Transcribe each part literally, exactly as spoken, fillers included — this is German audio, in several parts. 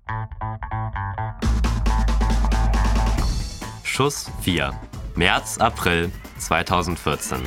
Schuss vier. März, April zweitausendvierzehn.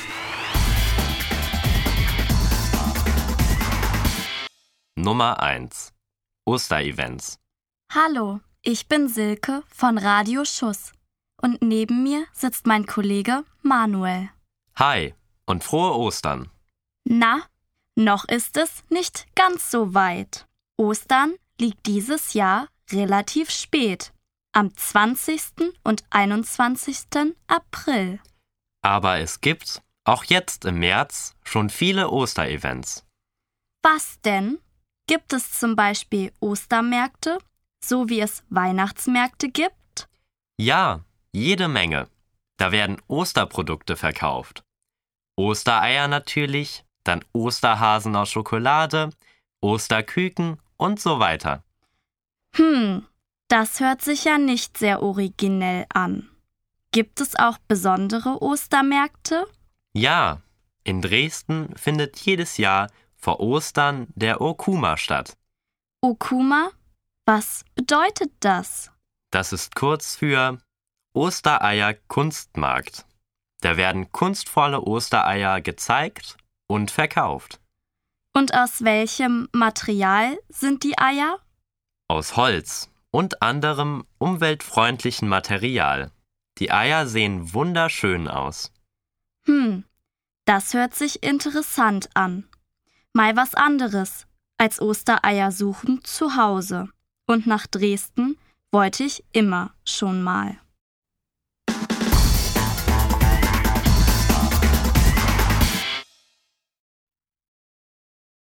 Nummer eins. Osterevents. Hallo, ich bin Silke von Radio Schuss und neben mir sitzt mein Kollege Manuel. Hi und frohe Ostern. Na, noch ist es nicht ganz so weit. Ostern liegt dieses Jahr relativ spät, am zwanzigsten und einundzwanzigsten April. Aber es gibt, auch jetzt im März, schon viele Osterevents. Was denn? Gibt es zum Beispiel Ostermärkte, so wie es Weihnachtsmärkte gibt? Ja, jede Menge. Da werden Osterprodukte verkauft. Ostereier natürlich, dann Osterhasen aus Schokolade, Osterküken und so weiter. Hm, das hört sich ja nicht sehr originell an. Gibt es auch besondere Ostermärkte? Ja, in Dresden findet jedes Jahr vor Ostern der Okuma statt. Okuma? Was bedeutet das? Das ist kurz für Ostereier-Kunstmarkt. Da werden kunstvolle Ostereier gezeigt und verkauft. Und aus welchem Material sind die Eier? Aus Holz und anderem umweltfreundlichen Material. Die Eier sehen wunderschön aus. Hm, das hört sich interessant an. Mal was anderes als Ostereier suchen zu Hause. Und nach Dresden wollte ich immer schon mal.